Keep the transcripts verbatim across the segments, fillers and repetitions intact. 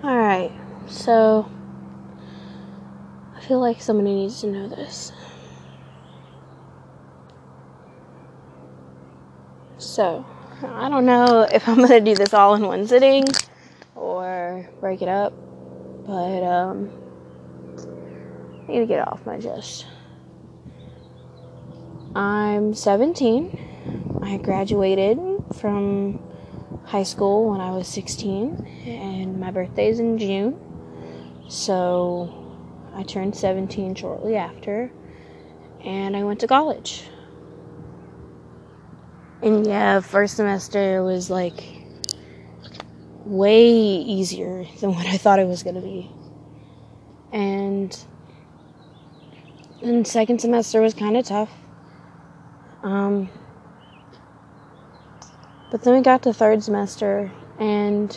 Alright, so I feel like somebody needs to know this. So, I don't know if I'm gonna do this all in one sitting or break it up, but um, I need to get it off my chest. I'm seventeen. I graduated from high school when I was sixteen, and my birthday's in June, so I turned seventeen shortly after, and I went to college. And yeah, first semester was like way easier than what I thought it was going to be. And then second semester was kind of tough. Um, but then we got to third semester, and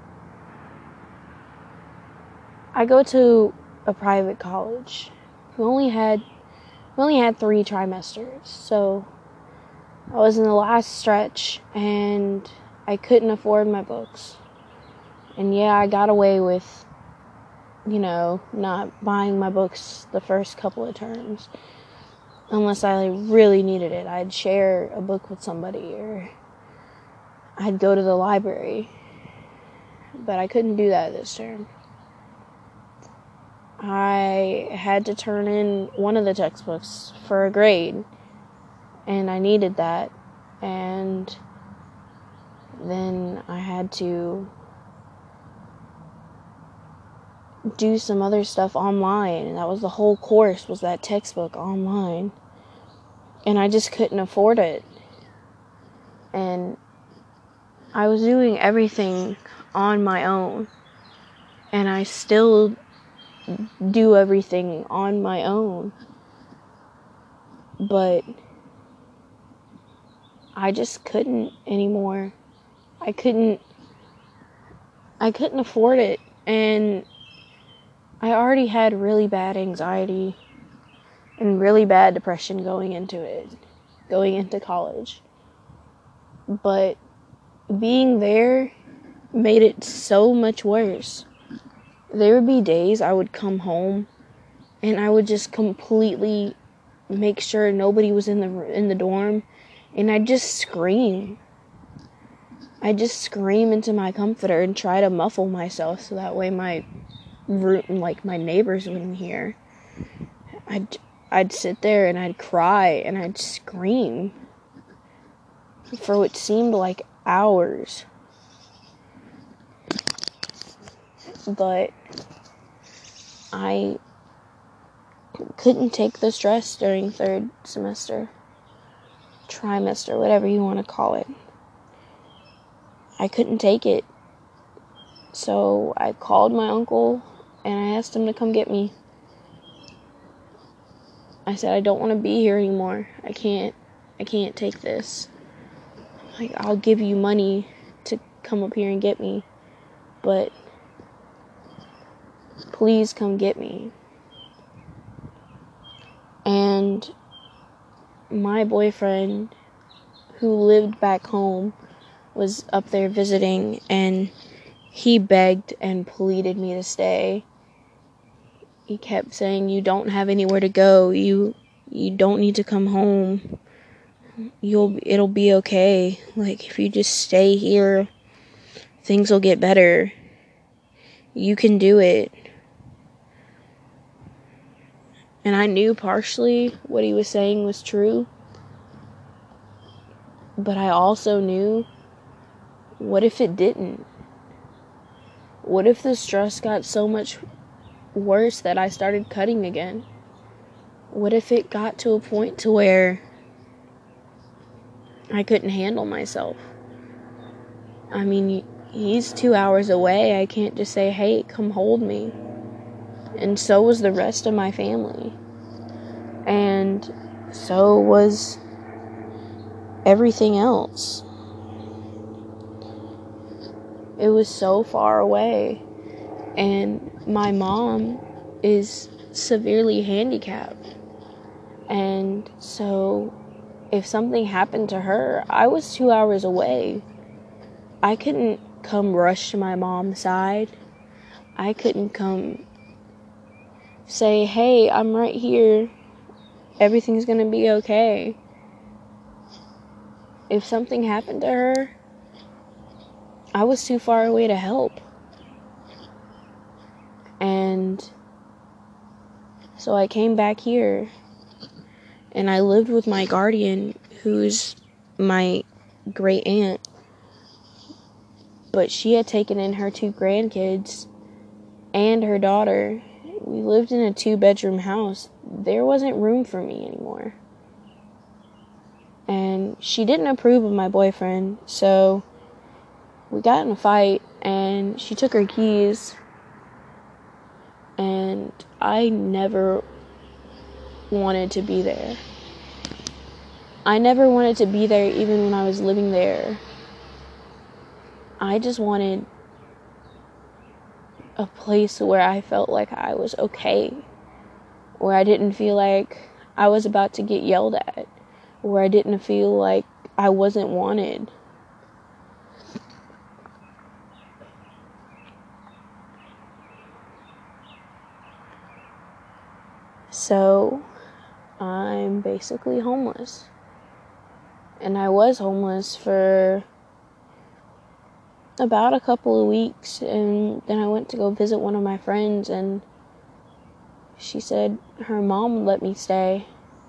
I go to a private college. We only had we only had three trimesters, so I was in the last stretch, and I couldn't afford my books. And yeah, I got away with, you know, not buying my books the first couple of terms. Unless I really needed it. I'd share a book with somebody, or I'd go to the library. But I couldn't do that this term. I had to turn in one of the textbooks for a grade, and I needed that. And then I had to do some other stuff online, and that was the whole course, was that textbook online. And I just couldn't afford it. And I was doing everything on my own, and I still do everything on my own, but I just couldn't anymore. I couldn't I couldn't afford it, and I already had really bad anxiety and really bad depression going into it, going into college. But being there made it so much worse. There would be days I would come home and I would just completely make sure nobody was in the in the dorm, and I'd just scream. I'd just scream into my comforter and try to muffle myself so that way my like my neighbors wouldn't hear. I'd I'd sit there and I'd cry and I'd scream for what seemed like hours. But I couldn't take the stress during third semester, trimester, whatever you want to call it. I couldn't take it. So I called my uncle and I asked him to come get me. I said, I don't want to be here anymore. I can't, I can't take this. Like, I'll give you money to come up here and get me, but please come get me. And my boyfriend, who lived back home, was up there visiting, and he begged and pleaded me to stay. He kept saying, you don't have anywhere to go. You you don't need to come home. You'll it'll be okay. Like, if you just stay here, things will get better. You can do it. And I knew partially what he was saying was true. But I also knew, what if it didn't? What if the stress got so much worse that I started cutting again? What if it got to a point to where I couldn't handle myself? I mean, he's two hours away. I can't just say, hey, come hold me. And so was the rest of my family. And so was everything else. It was so far away. And my mom is severely handicapped. And so if something happened to her, I was two hours away. I couldn't come rush to my mom's side. I couldn't come say, hey, I'm right here. Everything's gonna be okay. If something happened to her, I was too far away to help. And so I came back here and I lived with my guardian, who's my great aunt. But she had taken in her two grandkids and her daughter. We lived in a two-bedroom house. There wasn't room for me anymore. And she didn't approve of my boyfriend, so we got in a fight, and she took her keys. And I never wanted to be there. I never wanted to be there even when I was living there. I just wanted a place where I felt like I was okay. Where I didn't feel like I was about to get yelled at. Where I didn't feel like I wasn't wanted. So, I'm basically homeless. And I was homeless for about a couple of weeks, and then I went to go visit one of my friends, and she said her mom would let me stay.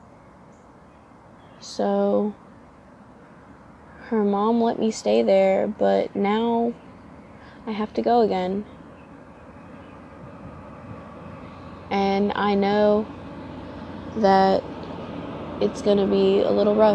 So her mom let me stay there, but now I have to go again. And I know that it's gonna be a little rough,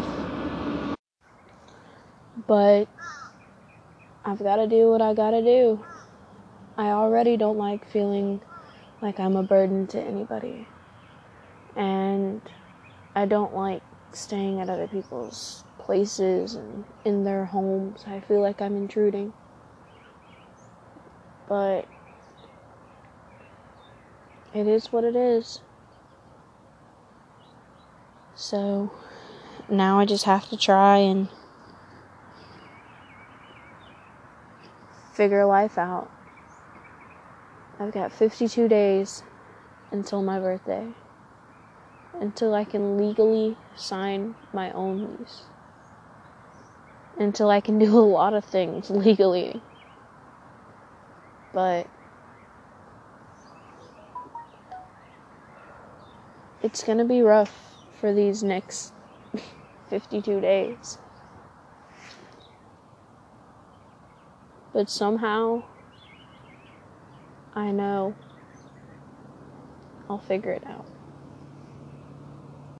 but I've got to do what I gotta do. I already don't like feeling like I'm a burden to anybody. And I don't like staying at other people's places and in their homes. I feel like I'm intruding. But it is what it is. So now I just have to try and figure life out. I've got fifty-two days until my birthday. Until I can legally sign my own lease. Until I can do a lot of things legally. But it's gonna be rough for these next fifty-two days. But somehow, I know I'll figure it out.